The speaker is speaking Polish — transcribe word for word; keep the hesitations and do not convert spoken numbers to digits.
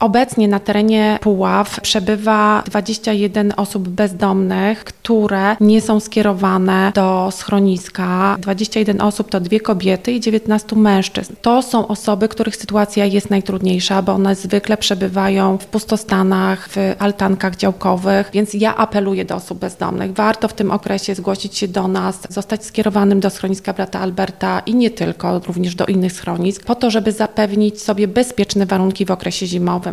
Obecnie na terenie Puław przebywa dwadzieścia jeden osób bezdomnych, które nie są skierowane do schroniska. dwadzieścia jeden osób to dwie kobiety i dziewiętnastu mężczyzn. To są osoby, których sytuacja jest najtrudniejsza, bo one zwykle przebywają w pustostanach, w altankach działkowych, więc ja apeluję do osób bezdomnych. Warto w tym okresie zgłosić się do nas, zostać skierowanym do schroniska Brata Alberta i nie tylko, również do innych schronisk, po to, żeby zapewnić sobie bezpieczne warunki w okresie zimowym.